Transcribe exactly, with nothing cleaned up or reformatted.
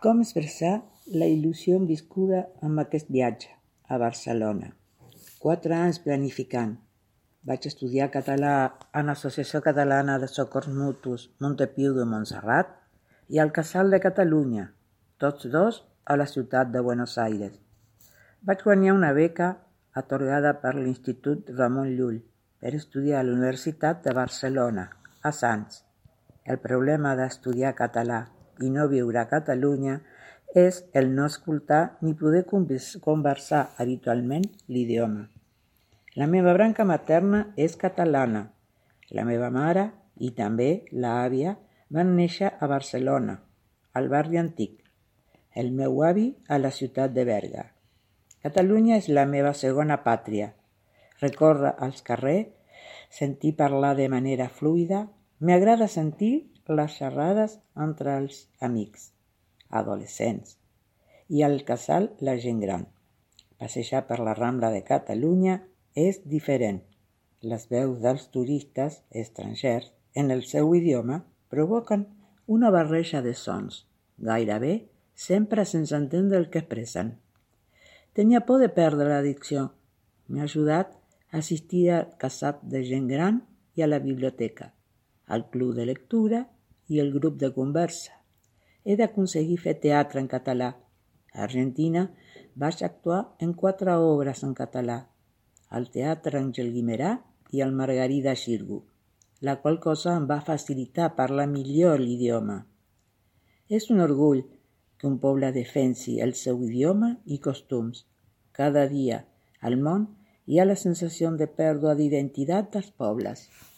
Com expressar la il·lusió viscuda amb aquest viatge a Barcelona? Quatre anys planificant. Vaig estudiar català a l'Associació Catalana de Socors Mutus Montepiu de Montserrat i al Casal de Catalunya, tots dos a la ciutat de Buenos Aires. Vaig guanyar una beca atorgada per l'Institut Ramon Llull per estudiar a la Universitat de Barcelona, a Sants. El problema d'estudiar català i no viure a Catalunya és el no escoltar ni poder conversar habitualment l'idioma. La meva branca materna és catalana. La meva mare i també l'àvia van néixer a Barcelona, al barri antic. El meu avi a la ciutat de Berga. Catalunya és la meva segona pàtria. Recórrer als carrers, sentir parlar de manera fluida. M'agrada sentir les xerrades entre els amics, adolescents, i al casal la gent gran. Passejar per la Rambla de Catalunya és diferent. Les veus dels turistes estrangers en el seu idioma provoquen una barreja de sons, gairebé sempre sense entendre el que expressen. Tenia por de perdre la dicció. M'ha ajudat a assistir al casal de gent gran i a la biblioteca, al club de lectura i el grup de conversa. He d'aconseguir fer teatre en català. A Argentina vaig actuar en quatre obres en català, al Teatre Àngel Guimerà i al Margarida Xirgu, la qual cosa em va facilitar parlar millor l'idioma. És un orgull que un poble defensi el seu idioma i costums. Cada dia al món hi ha la sensació de pèrdua d'identitat dels pobles.